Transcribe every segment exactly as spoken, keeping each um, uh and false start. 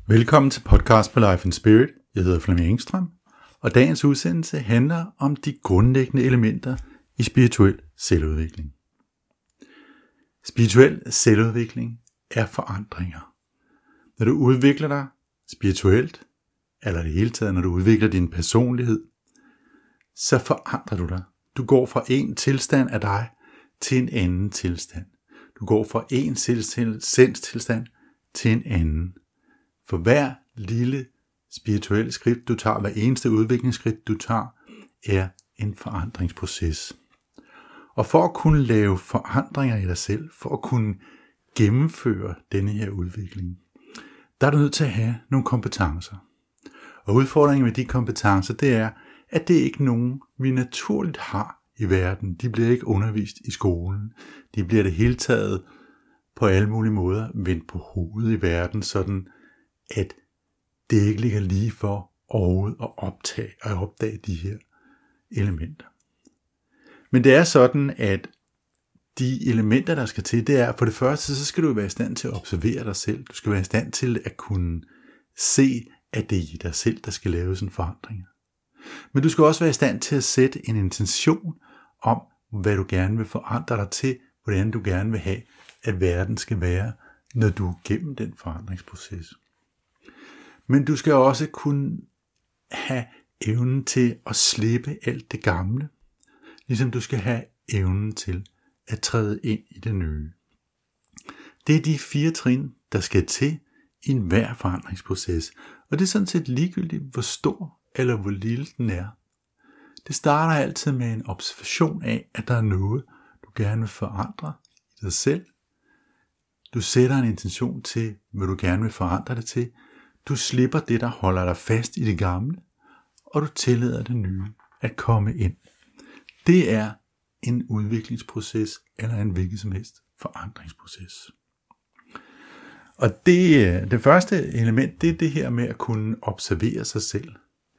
Velkommen til podcast på Life and Spirit. Jeg hedder Flemming Engstrøm, og dagens udsendelse handler om de grundlæggende elementer i spirituel selvudvikling. Spirituel selvudvikling er forandringer. Når du udvikler dig spirituelt, eller det hele taget, når du udvikler din personlighed, så forandrer du dig. Du går fra en tilstand af dig til en anden tilstand. Du går fra en sindstilstand til en anden. For hver lille spirituelle skridt, du tager, hver eneste udviklingsskridt, du tager, er en forandringsproces. Og for at kunne lave forandringer i dig selv, for at kunne gennemføre denne her udvikling, der er du nødt til at have nogle kompetencer. Og udfordringen med de kompetencer, det er, at det ikke er nogen, vi naturligt har i verden. De bliver ikke undervist i skolen. De bliver det hele taget på alle mulige måder vendt på hovedet i verden, sådan at det ikke ligger lige for overhovedet at optage og opdage de her elementer. Men det er sådan, at de elementer, der skal til, det er, for det første, så skal du være i stand til at observere dig selv. Du skal være i stand til at kunne se, at det er i dig selv, der skal laves en forandring. Men du skal også være i stand til at sætte en intention om, hvad du gerne vil forandre dig til, hvordan du gerne vil have, at verden skal være, når du er gennem den forandringsproces. Men du skal også kunne have evnen til at slippe alt det gamle, ligesom du skal have evnen til at træde ind i det nye. Det er de fire trin, der skal til i enhver forandringsproces, og det er sådan set ligegyldigt, hvor stor eller hvor lille den er. Det starter altid med en observation af, at der er noget, du gerne vil forandre i dig selv. Du sætter en intention til, hvad du gerne vil forandre det til. Du slipper det, der holder dig fast i det gamle, og du tillader det nye at komme ind. Det er en udviklingsproces, eller en hvilken som helst forandringsproces. Og det, det første element, det er det her med at kunne observere sig selv.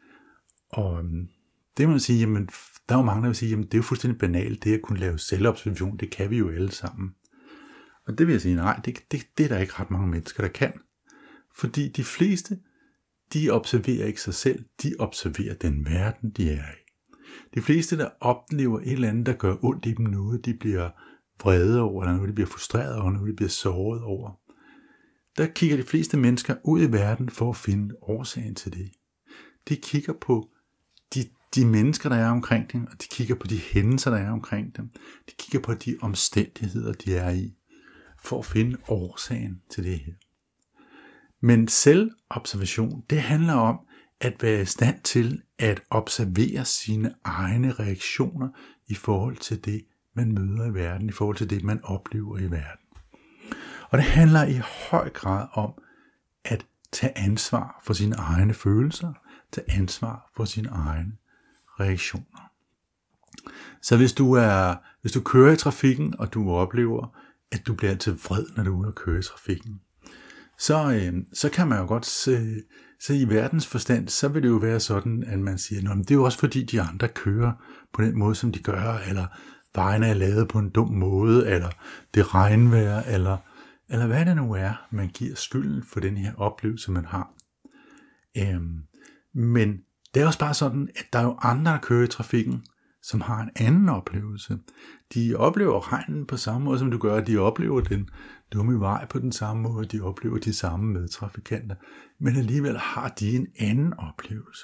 Og det må man sige, jamen, der er jo mange, der vil sige, jamen, det er jo fuldstændig banalt, det at kunne lave selvobservation, det kan vi jo alle sammen. Og det vil jeg sige, nej, det, det, det er der ikke ret mange mennesker, der kan. Fordi de fleste, de observerer ikke sig selv, de observerer den verden, de er i. De fleste, der oplever et eller andet, der gør ondt i dem, noget de bliver vrede over, eller noget de bliver frustreret over, noget de bliver såret over, der kigger de fleste mennesker ud i verden for at finde årsagen til det. De kigger på de, de mennesker, der er omkring dem, og de kigger på de hændelser, der er omkring dem. De kigger på de omstændigheder, de er i, for at finde årsagen til det her. Men selvobservation, det handler om at være i stand til at observere sine egne reaktioner i forhold til det, man møder i verden, i forhold til det, man oplever i verden. Og det handler i høj grad om at tage ansvar for sine egne følelser, tage ansvar for sine egne reaktioner. Så hvis du er, hvis du kører i trafikken, og du oplever, at du bliver altid vred, når du er ude at køre i trafikken, så, øh, så kan man jo godt se, så i verdens forstand, så vil det jo være sådan, at man siger, nå, men det er jo også fordi de andre kører på den måde, som de gør, eller vejene er lavet på en dum måde, eller det regnvejr, eller, eller hvad det nu er, man giver skylden for den her oplevelse, man har. Øhm, men det er også bare sådan, at der er jo andre, der kører i trafikken, som har en anden oplevelse. De oplever regnen på samme måde, som du gør. De oplever den dumme vej på den samme måde. De oplever de samme medtrafikanter. Men alligevel har de en anden oplevelse.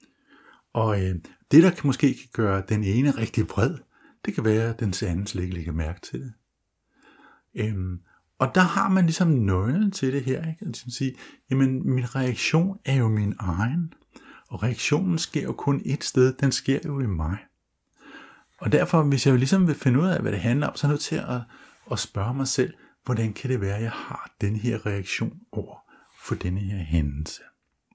Og øh, det, der måske kan gøre den ene rigtig vred, det kan være, at den anden slet ikke lægger mærke til det. Øhm, og der har man ligesom nøglen til det her. Ikke? Ligesom sige, jamen min reaktion er jo min egen. Og reaktionen sker jo kun et sted. Den sker jo i mig. Og derfor, hvis jeg ligesom vil finde ud af, hvad det handler om, så er jeg nødt til at, at spørge mig selv, hvordan kan det være, at jeg har den her reaktion over for denne her hændelse.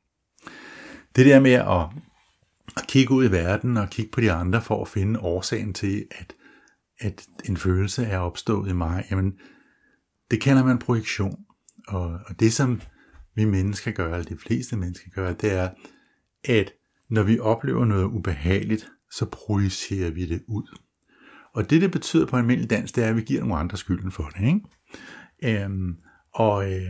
Det der med at, at kigge ud i verden og kigge på de andre for at finde årsagen til, at, at en følelse er opstået i mig, jamen, det kalder man projektion. Og, og det, som vi mennesker gør, eller de fleste mennesker gør, det er, at når vi oplever noget ubehageligt, så projicerer vi det ud. Og det, det betyder på almindelig dansk, det er, at vi giver nogle andre skylden for det. Ikke? Øhm, og, øh,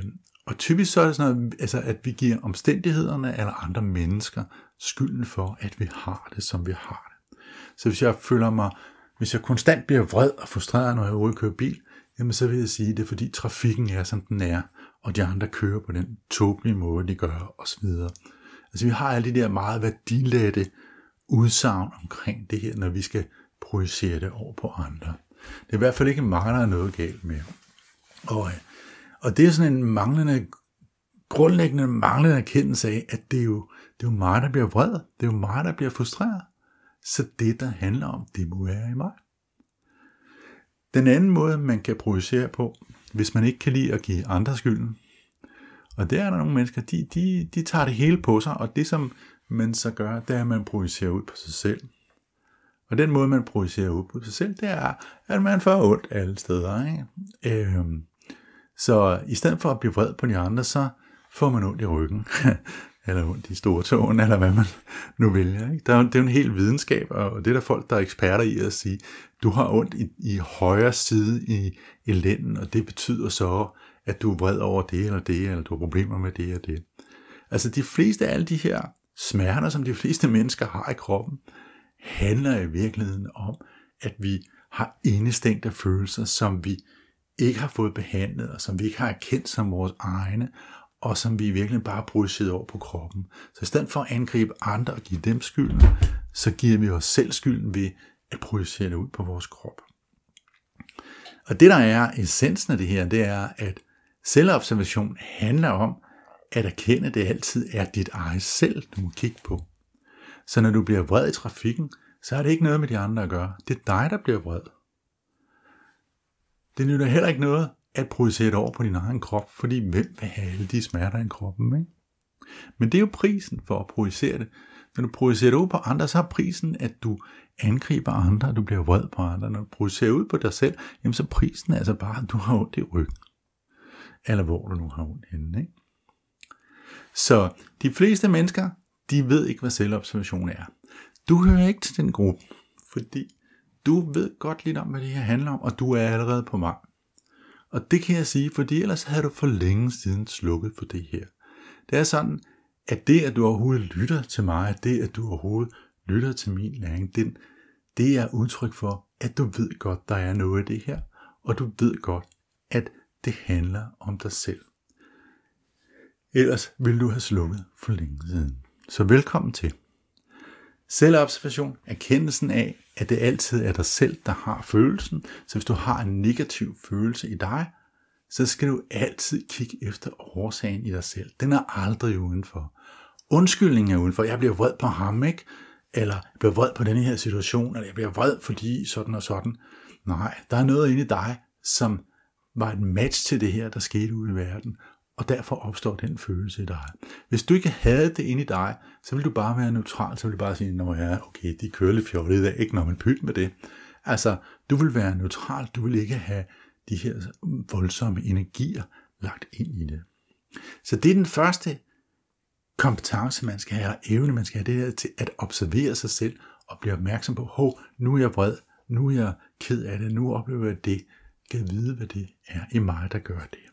Og typisk så er det sådan noget, altså, at vi giver omstændighederne eller andre mennesker skylden for, at vi har det, som vi har det. Så hvis jeg føler mig, hvis jeg konstant bliver vred og frustreret, når jeg er ude og køre bil, jamen så vil jeg sige, at det er fordi trafikken er, som den er, og de andre kører på den tåbelige måde, de gør, osv. Altså vi har alle de der meget værdilette udsagn omkring det her, når vi skal projicere det over på andre. Det er i hvert fald ikke mange, der er noget galt med. Og, og det er sådan en manglende, grundlæggende manglende erkendelse af, at det er, jo, det er jo mig, der bliver vred. Det er jo mig, der bliver frustreret. Så det, der handler om, det må være i mig. Den anden måde, man kan projicere på, hvis man ikke kan lide at give andre skylden, og der er der nogle mennesker, de, de, de tager det hele på sig, og det som man så gør, det er, at man projicerer ud på sig selv. Og den måde, man projicerer ud på sig selv, det er, at man får ondt alle steder. Ikke? Øhm, så i stedet for at blive vred på de andre, så får man ondt i ryggen, eller ondt i stortåen, eller hvad man nu vælger. Ikke? Det er jo en hel videnskab, og det er der folk, der er eksperter i at sige, du har ondt i, i højre side i, i lænden, og det betyder så, at du er vred over det eller det, eller du har problemer med det og det. Altså de fleste af alle de her smerter, som de fleste mennesker har i kroppen, handler i virkeligheden om, at vi har indestængte følelser, som vi ikke har fået behandlet, og som vi ikke har erkendt som vores egne, og som vi virkelig bare projiceret over på kroppen. Så i stedet for at angribe andre og give dem skylden, så giver vi os selv skylden ved at projicere det ud på vores krop. Og det der er essensen af det her, det er, at selvobservation handler om at erkende, at det altid er dit eget selv, du må kigge på. Så når du bliver vred i trafikken, så er det ikke noget med de andre at gøre. Det er dig, der bliver vred. Det nytter heller ikke noget at projicere det over på din egen krop, fordi hvem vil have alle de smerter i kroppen, ikke? Men det er jo prisen for at projicere det. Når du projicerer det ud på andre, så er prisen, at du angriber andre, og du bliver vred på andre. Når du projicerer ud på dig selv, jamen så er prisen altså bare, at du har ondt i ryggen. Eller hvor du nu har ondt henne, ikke? Så de fleste mennesker, de ved ikke, hvad selvobservation er. Du hører ikke til den gruppe, fordi du ved godt lidt om, hvad det her handler om, og du er allerede på vej. Og det kan jeg sige, fordi ellers havde du for længe siden slukket for det her. Det er sådan, at det, at du overhovedet lytter til mig, det, at du overhovedet lytter til min læring, det, det er udtryk for, at du ved godt, der er noget af det her, og du ved godt, at det handler om dig selv. Ellers ville du have slukket for længe siden. Så velkommen til. Selvobservation, erkendelsen af, at det altid er dig selv, der har følelsen. Så hvis du har en negativ følelse i dig, så skal du altid kigge efter årsagen i dig selv. Den er aldrig udenfor. Undskyldningen er udenfor. Jeg bliver vred på ham, ikke? Eller jeg bliver vred på denne her situation, eller jeg bliver vred fordi sådan og sådan. Nej, der er noget inde i dig, som var et match til det her, der skete ude i verden. Og derfor opstår den følelse i dig. Hvis du ikke havde det inde i dig, så vil du bare være neutral. Så vil du bare sige, nå ja, okay, de kører lidt fjollet i dag. Ikke når man pyt med det. Altså, du vil være neutral. Du vil ikke have de her voldsomme energier lagt ind i det. Så det er den første kompetence, man skal have, og evne, man skal have, det er til at observere sig selv og blive opmærksom på, hov, nu er jeg vred, nu er jeg ked af det, nu oplever jeg det. Jeg kan vide, hvad det er i mig, der gør det.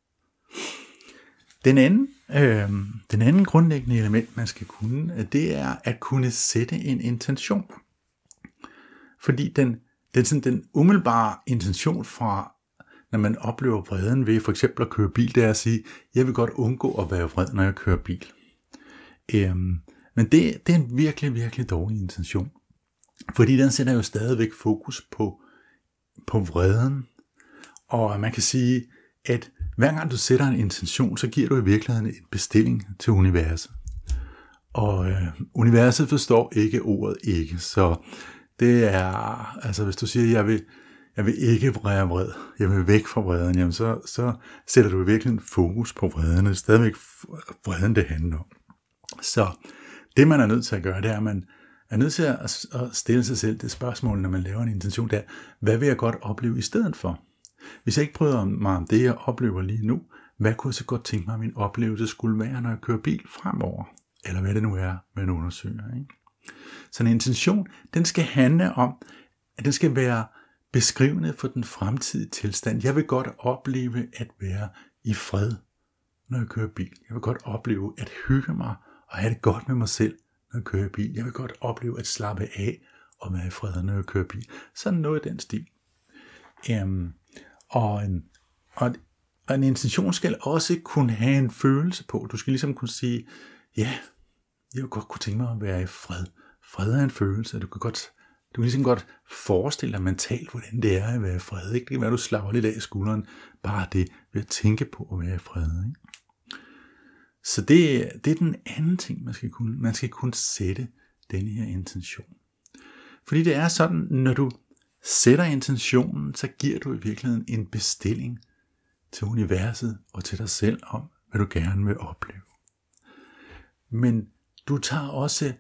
Den anden, øh, den anden grundlæggende element, man skal kunne, det er at kunne sætte en intention. Fordi den, den, sådan, den umiddelbare intention fra, når man oplever vreden ved for eksempel at køre bil, det er at sige, jeg vil godt undgå at være vred, når jeg kører bil. Øh, men det, det er en virkelig, virkelig dårlig intention. Fordi den sætter jo stadigvæk fokus på, på vreden. Og man kan sige, at hver gang du sætter en intention, så giver du i virkeligheden en bestilling til universet. Og øh, universet forstår ikke ordet ikke, så det er, altså hvis du siger, jeg vil, jeg vil ikke være vred, jeg vil væk fra vreden, jamen så, så sætter du i virkeligheden fokus på vreden, det er stadigvæk vreden, det handler om. Så det man er nødt til at gøre, det er, at man er nødt til at stille sig selv det spørgsmål, når man laver en intention, der, hvad vil jeg godt opleve i stedet for? Hvis jeg ikke bryder mig om det, jeg oplever lige nu, hvad kunne jeg så godt tænke mig, at min oplevelse skulle være, når jeg kører bil fremover? Eller hvad det nu er, man undersøger. Ikke? Så en intention, den skal handle om, at den skal være beskrivende for den fremtidige tilstand. Jeg vil godt opleve at være i fred, når jeg kører bil. Jeg vil godt opleve at hygge mig og have det godt med mig selv, når jeg kører bil. Jeg vil godt opleve at slappe af og være i fred, når jeg kører bil. Sådan noget i den stil. Um, og, en, og, og en intention skal også kunne have en følelse på. Du skal ligesom kunne sige, ja, jeg vil godt kunne tænke mig at være i fred. Fred er en følelse, og du kan godt, du kan ligesom godt forestille dig mentalt, hvordan det er at være i fred. Ikke? Det kan være, at du slapper lidt af i skulderen, bare det ved at tænke på at være i fred. Ikke? Så det, det er den anden ting, man skal kunne. Man skal kunne sætte denne her intention. Fordi det er sådan, når du sætter intentionen, så giver du i virkeligheden en bestilling til universet og til dig selv om, hvad du gerne vil opleve. Men du tager også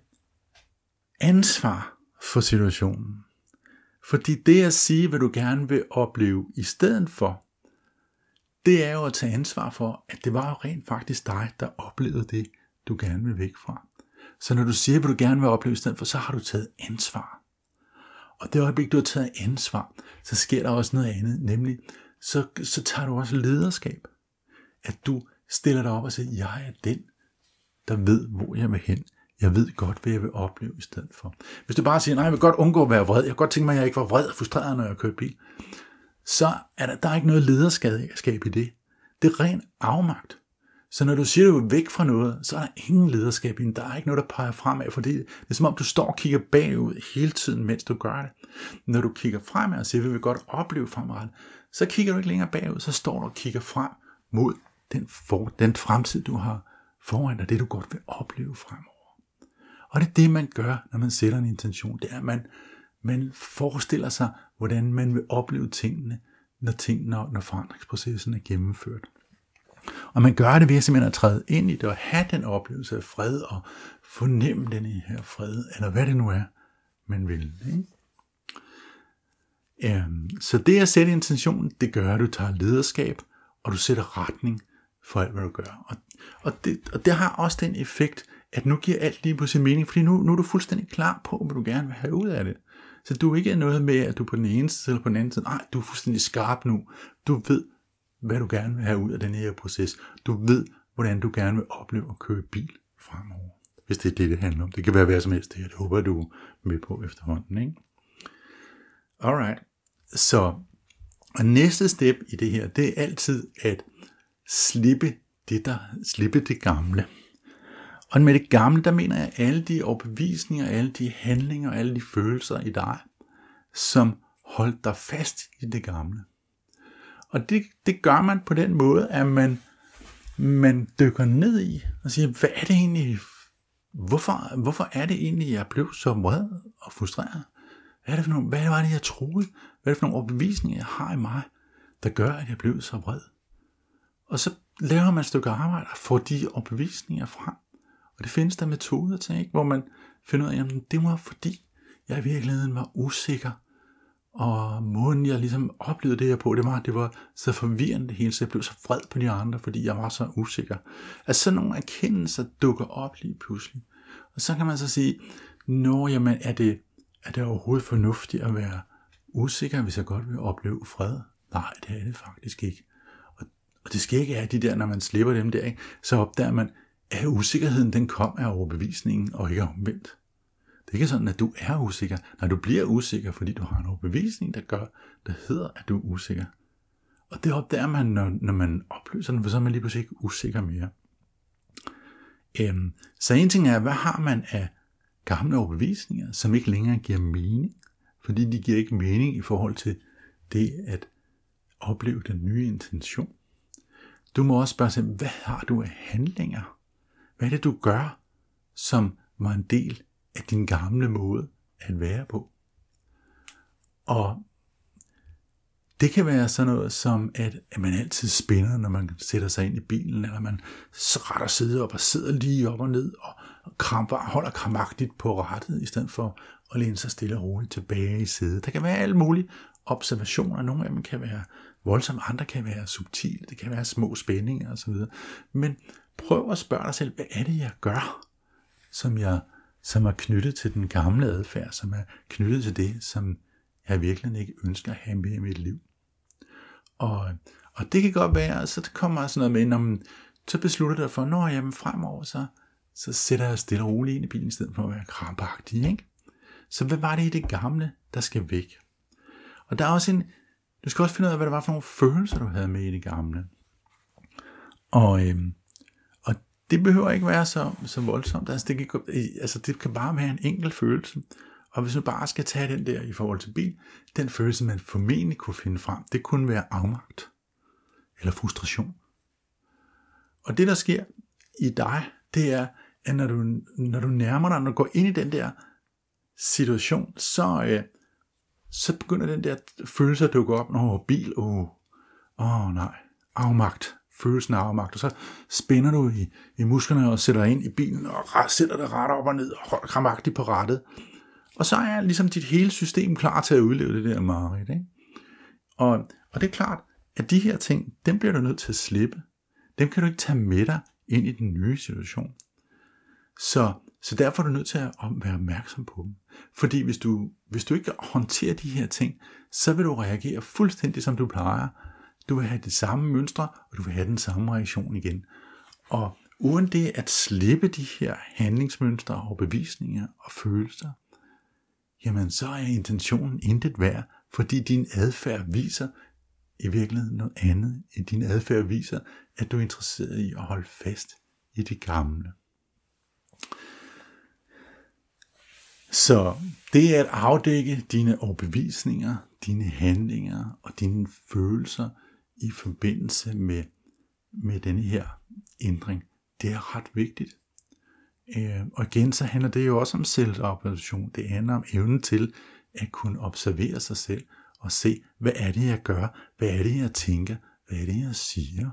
ansvar for situationen. Fordi det at sige, hvad du gerne vil opleve i stedet for, det er jo at tage ansvar for, at det var jo rent faktisk dig, der oplevede det, du gerne vil væk fra. Så når du siger, hvad du gerne vil opleve i stedet for, så har du taget ansvar. Og det øjeblik, du har taget ansvar, så sker der også noget andet, nemlig, så, så tager du også lederskab. At du stiller dig op og siger, jeg er den, der ved, hvor jeg vil hen. Jeg ved godt, hvad jeg vil opleve i stedet for. Hvis du bare siger, nej, jeg vil godt undgå at være vred, jeg kan godt tænke mig, at jeg ikke var vred og frustreret, når jeg kører bil, så er der, der er ikke noget lederskab i det. Det er ren afmagt. Så når du siger, at du er væk fra noget, så er der ingen lederskab i det. Der er ikke noget, der peger fremad, fordi det er som om, du står og kigger bagud hele tiden, mens du gør det. Når du kigger fremad og siger, at vi vil godt opleve fremadrettet, så kigger du ikke længere bagud, så står du og kigger frem mod den, for, den fremtid, du har foran dig, det du godt vil opleve fremover. Og det er det, man gør, når man sætter en intention. Det er, at man, man forestiller sig, hvordan man vil opleve tingene, når, ting, når, når forandringsprocessen er gennemført. Og man gør det ved simpelthen at træde ind i det og have den oplevelse af fred og fornemme den her fred, eller hvad det nu er, man vil. Ikke? Um, så det at sætte intentionen, det gør, at du tager lederskab, og du sætter retning for alt, hvad du gør. Og, og, det, og det har også den effekt, at nu giver alt lige på sin mening, fordi nu, nu er du fuldstændig klar på, hvad du gerne vil have ud af det. Så du er ikke noget med, at du på den ene side eller på den anden side, nej, du er fuldstændig skarp nu. Du ved, hvad du gerne vil have ud af den her proces. Du ved, hvordan du gerne vil opleve at køre bil fremover. Hvis det er det, det handler om. Det kan være hvad som helst det her. Det håber du er med på efterhånden. Ikke? Alright. Så og næste step i det her, det er altid at slippe det, der, slippe det gamle. Og med det gamle, der mener jeg alle de overbevisninger, alle de handlinger, alle de følelser i dig, som holdt dig fast i det gamle. Og det, det gør man på den måde, at man, man dykker ned i og siger, hvad er det egentlig, hvorfor, hvorfor er det egentlig, jeg blev så vred og frustreret? Hvad er det for nogle, hvad var det, jeg troede? Hvad er det for nogle overbevisninger, jeg har i mig, der gør, at jeg blev så vred? Og så laver man et stykke arbejde og får de overbevisninger frem. Og det findes der metoder til, ikke? Hvor man finder ud af, at det var fordi, jeg i virkeligheden var usikker. Og måden jeg ligesom oplevede det her på, det var, at det var så forvirrende det hele, så jeg blev så vred på de andre, fordi jeg var så usikker. At sådan nogle erkendelser dukker op lige pludselig. Og så kan man så sige, nå, jamen, er det, er det overhovedet fornuftigt at være usikker, hvis jeg godt vil opleve fred? Nej, det er det faktisk ikke. Og, og det skal ikke være de der, når man slipper dem der, ikke? Så opdager man, at usikkerheden den kom af overbevisningen, og ikke omvendt. Det er ikke sådan, at du er usikker. Nej, du bliver usikker, fordi du har en overbevisning, der gør, der hedder, at du er usikker. Og det opdager man, når, når man opløser den, for så er man lige pludselig ikke usikker mere. Øhm, så en ting er, hvad har man af gamle overbevisninger, som ikke længere giver mening? Fordi de giver ikke mening i forhold til det at opleve den nye intention. Du må også spørge sig, hvad har du af handlinger? Hvad er det, du gør, som var en del af din gamle måde at være på? Og det kan være sådan noget som, at, at man altid spænder, når man sætter sig ind i bilen, eller man retter sidder op og sidder lige op og ned, og, og kramper, holder krampagtigt på rattet, i stedet for at læne sig stille og roligt tilbage i sædet. Der kan være alle mulige observationer. Nogle af dem kan være voldsomme, andre kan være subtile, det kan være små spændinger osv. Men prøv at spørge dig selv, hvad er det, jeg gør, som, jeg, som er knyttet til den gamle adfærd, som er knyttet til det, som jeg virkelig ikke ønsker at have med i mit liv. Og, og det kan godt være, så det kommer sådan noget med, når man, så beslutter du dig for, når jamen fremover, så, så sætter jeg stille og roligt ind i bilen, i stedet for at være krampagtig, ikke? Så hvad var det i det gamle, der skal væk? Og der er også en, du skal også finde ud af, hvad det var for nogle følelser, du havde med i det gamle. Og, øhm, og det behøver ikke være så, så voldsomt. Altså det, kan, altså det kan bare være en enkelt følelse. Og hvis du bare skal tage den der i forhold til bil, den følelse, man formentlig kunne finde frem, det kunne være afmagt eller frustration. Og det, der sker i dig, det er, at når du, når du nærmer dig, når du går ind i den der situation, så, øh, så begynder den der følelse at dukke op, når bil, åh, åh nej, afmagt, følelsen af afmagt, og så spænder du i, i musklerne og sætter dig ind i bilen, og sætter dig ret op og ned, og holder krampagtigt på rattet, og så er ligesom dit hele system klar til at udleve det der mareridt, ikke? Og, og det er klart, at de her ting, dem bliver du nødt til at slippe. Dem kan du ikke tage med dig ind i den nye situation. Så, så derfor er du nødt til at være opmærksom på dem. Fordi hvis du, hvis du ikke håndterer de her ting, så vil du reagere fuldstændig som du plejer. Du vil have det samme mønstre, og du vil have den samme reaktion igen. Og uden det at slippe de her handlingsmønstre og bevisninger og følelser, jamen så er intentionen intet værd, fordi din adfærd viser i virkeligheden noget andet. Din adfærd viser, at du er interesseret i at holde fast i det gamle. Så det er at afdække dine overbevisninger, dine handlinger og dine følelser i forbindelse med, med denne her ændring. Det er ret vigtigt. Og igen så handler det jo også om selvobservation. Det handler om evnen til at kunne observere sig selv og se, hvad er det jeg gør, hvad er det jeg tænker, hvad er det jeg siger.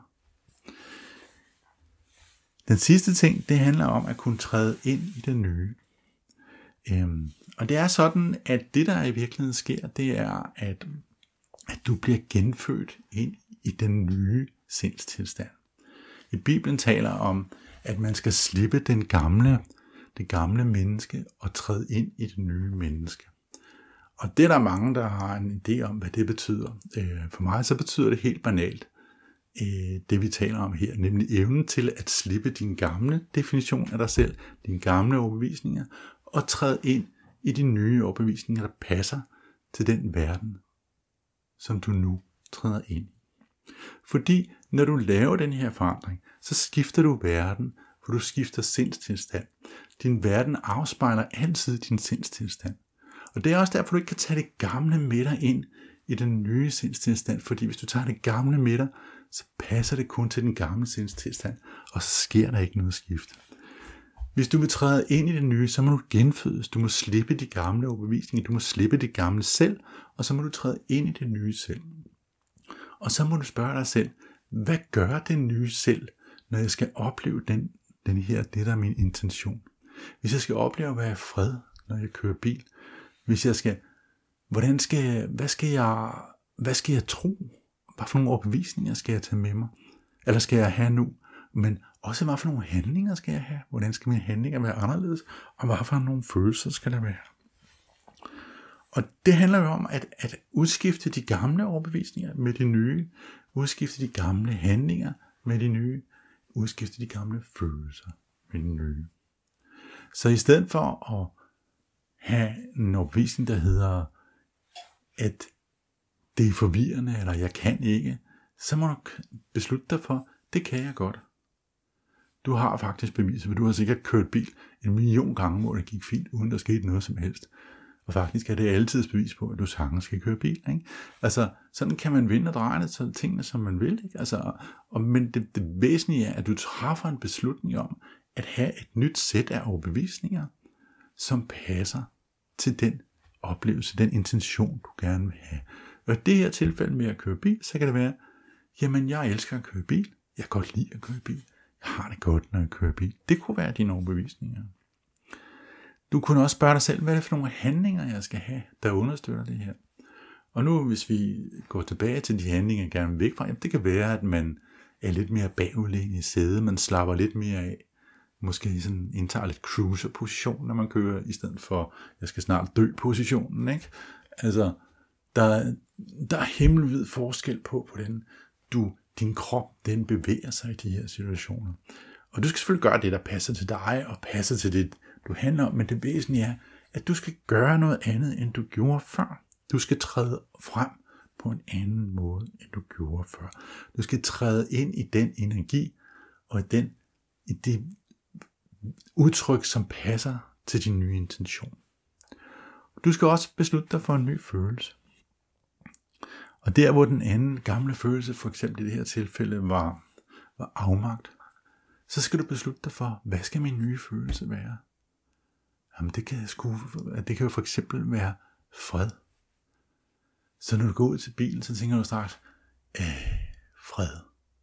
Den sidste ting, det handler om at kunne træde ind i det nye. Øhm, og det er sådan, at det der i virkeligheden sker, det er, at, at du bliver genfødt ind i den nye sindstilstand. I Bibelen taler om, at man skal slippe den gamle, det gamle menneske og træde ind i det nye menneske. Og det er der mange, der har en idé om, hvad det betyder. For mig så betyder det helt banalt, det vi taler om her, nemlig evnen til at slippe din gamle definition af dig selv, dine gamle overbevisninger, og træde ind i de nye overbevisninger, der passer til den verden, som du nu træder ind i. Fordi når du laver den her forandring, så skifter du verden, for du skifter sindstilstand. Din verden afspejler altid din sindstilstand. Og det er også derfor, du ikke kan tage det gamle med dig ind i den nye sindstilstand, fordi hvis du tager det gamle med dig, så passer det kun til den gamle sindstilstand, og så sker der ikke noget skift. Hvis du vil træde ind i det nye, så må du genfødes, du må slippe de gamle overbevisninger, du må slippe det gamle selv, og så må du træde ind i det nye selv. Og så må du spørge dig selv, hvad gør det nye selv, når jeg skal opleve den, den her, det der er min intention. Hvis jeg skal opleve at være i fred, når jeg kører bil, hvis jeg skal, hvordan skal jeg, hvad skal jeg, hvad skal jeg tro? Hvad for nogle overbevisninger skal jeg tage med mig? Eller skal jeg have nu? Men også hvad for nogle handlinger skal jeg have? Hvordan skal mine handlinger være anderledes? Og hvad for nogle følelser skal der være? Og det handler jo om at, at udskifte de gamle overbevisninger med de nye. Udskifte de gamle handlinger med de nye. Udskifte de gamle følelser med de nye. Så i stedet for at have en overbevisning, der hedder, at det er forvirrende, eller jeg kan ikke, så må du beslutte dig for, det kan jeg godt. Du har faktisk beviser, for du har sikkert kørt bil en million gange, hvor det gik fint, uden der skete noget som helst. Og faktisk er det altid bevis på, at du sagtens skal køre bil. Ikke? Altså, sådan kan man vinde og dreje det til tingene, som man vil. Ikke? Altså, og, men det, det væsentlige er, at du træffer en beslutning om, at have et nyt sæt af overbevisninger, som passer til den oplevelse, den intention, du gerne vil have. Og i det her tilfælde med at køre bil, så kan det være, jamen jeg elsker at køre bil, jeg kan godt lide at køre bil, jeg har det godt, når jeg kører bil. Det kunne være dine overbevisninger. Du kunne også spørge dig selv, hvad er det for nogle handlinger, jeg skal have, der understøtter det her. Og nu, hvis vi går tilbage til de handlinger, jeg gerne vil væk fra, jamen, det kan være, at man er lidt mere bagudlænet i sædet, man slapper lidt mere af, måske sådan indtager lidt cruiser-position, når man kører, i stedet for, jeg skal snart dø-positionen, ikke? Altså, der, der er himmelvid forskel på, hvordan du din krop, den bevæger sig i de her situationer. Og du skal selvfølgelig gøre det, der passer til dig, og passer til det, du handler om, men det væsentlige er, at du skal gøre noget andet, end du gjorde før. Du skal træde frem på en anden måde, end du gjorde før. Du skal træde ind i den energi, og i, den, i det udtryk, som passer til din nye intention. Du skal også beslutte dig for en ny følelse. Og der, hvor den anden gamle følelse, for eksempel i det her tilfælde, var, var afmagt, så skal du beslutte dig for, hvad skal min nye følelse være? Jamen det kan, sgu, det kan jo for eksempel være fred. Så når du går ud til bilen, så tænker du straks, øh, fred.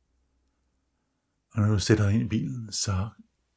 Og når du sætter dig ind i bilen, så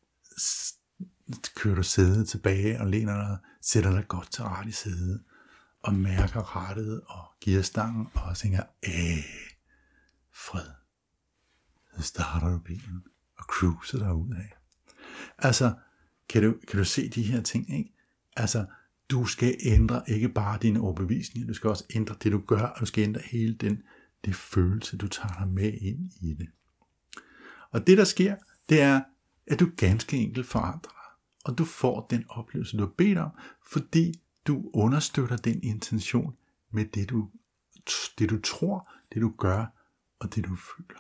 kører du sædet tilbage og læner dig, sætter dig godt til rette i sædet, og mærker rattet og gearstangen, og tænker, øh, fred. Så starter du bilen og cruiser dig ud af. Altså, kan du, kan du se de her ting, ikke? Altså, du skal ændre ikke bare dine overbevisninger, du skal også ændre det, du gør, og du skal ændre hele den det følelse, du tager dig med ind i det. Og det, der sker, det er, at du ganske enkelt forandrer dig, og du får den oplevelse, du har bedt om, fordi du understøtter den intention med det, du, det, du tror, det, du gør, og det, du føler.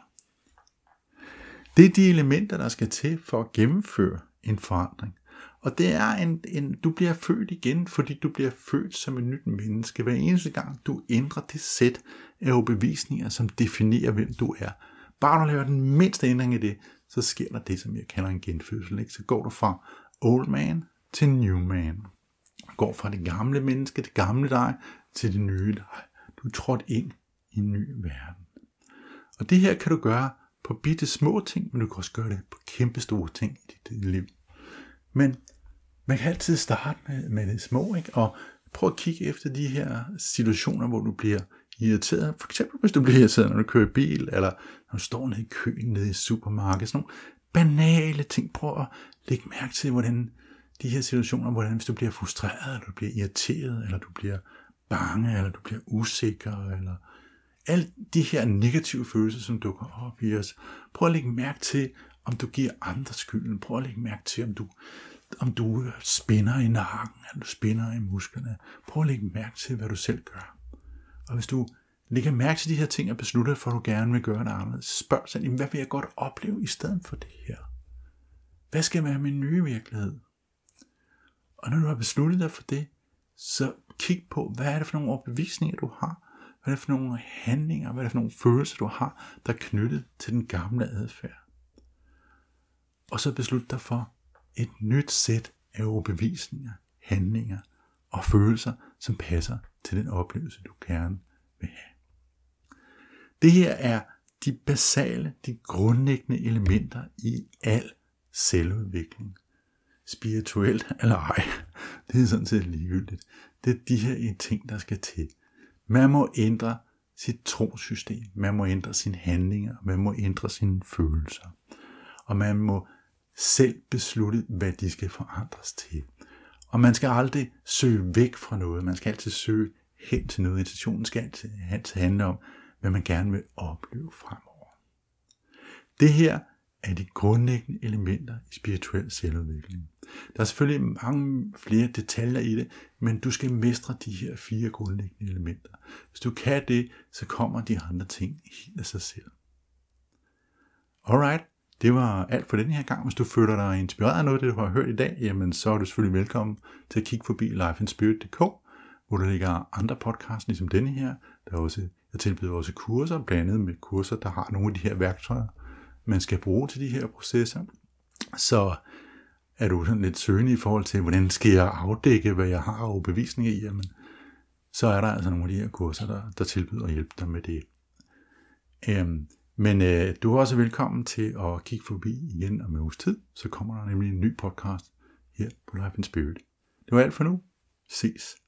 Det er de elementer, der skal til for at gennemføre en forandring. Og det er en, en, du bliver født igen, fordi du bliver født som et nyt menneske. Hver eneste gang, du ændrer det sæt af overbevisninger, som definerer, hvem du er. Bare du laver den mindste ændring i det, så sker der det, som jeg kalder en genfødsel. Ikke? Så går du fra old man til new man. Du går fra det gamle menneske, det gamle dig, til det nye dig. Du er trådt ind i en ny verden. Og det her kan du gøre på bitte små ting, men du kan også gøre det på kæmpe store ting i dit liv. Men man kan altid starte med, med det små, ikke? Og prøv at kigge efter de her situationer, hvor du bliver irriteret. For eksempel hvis du bliver irriteret, når du kører bil, eller når du står nede i køen, nede i supermarkedet. Sådan nogle banale ting. Prøv at lægge mærke til, hvordan de her situationer, hvordan hvis du bliver frustreret, eller du bliver irriteret, eller du bliver bange, eller du bliver usikker, eller alle de her negative følelser, som dukker op i os. Prøv at lægge mærke til, om du giver andre skylden. Prøv at lægge mærke til, om du, om du spænder i nakken, eller du spænder i musklerne. Prøv at lægge mærke til, hvad du selv gør. Og hvis du lægger mærke til de her ting og beslutter for, at du gerne vil gøre det anderledes, spørg selv, hvad vil jeg godt opleve i stedet for det her? Hvad skal være min nye virkelighed? Og når du har besluttet dig for det, så kig på, hvad er det for nogle overbevisninger, du har? Hvad er det for nogle handlinger? Hvad er det for nogle følelser, du har, der er knyttet til den gamle adfærd? Og så beslut dig for et nyt sæt af overbevisninger, handlinger og følelser, som passer til den oplevelse, du gerne vil have. Det her er de basale, de grundlæggende elementer i al selvudvikling. Spirituelt eller ej, det er sådan set ligegyldigt. Det er de her ting, der skal til. Man må ændre sit trosystem, man må ændre sine handlinger, man må ændre sine følelser. Og man må selv beslutte, hvad de skal forandres til. Og man skal aldrig søge væk fra noget, man skal altid søge hen til noget. Intentionen skal altid, altid handle om, hvad man gerne vil opleve fremover. Det her er de grundlæggende elementer i spirituel selvudvikling. Der er selvfølgelig mange flere detaljer i det, men du skal mestre de her fire grundlæggende elementer. Hvis du kan det, så kommer de andre ting helt af sig selv. Alright, det var alt for denne her gang. Hvis du føler dig inspireret af noget af det, du har hørt i dag, jamen så er du selvfølgelig velkommen til at kigge forbi life and spirit punktum d k, hvor der ligger andre podcasts ligesom denne her. Der er også, jeg tilbyder også kurser, blandt andet med kurser, der har nogle af de her værktøjer, man skal bruge til de her processer. Så er du sådan lidt søgende i forhold til, hvordan skal jeg afdække, hvad jeg har af overbevisninger i, jamen, så er der altså nogle af de her kurser, der, der tilbyder at hjælpe dig med det. Øhm, men øh, du er også velkommen til at kigge forbi igen om en uges tid, så kommer der nemlig en ny podcast her på Life and Spirit. Det var alt for nu. Ses.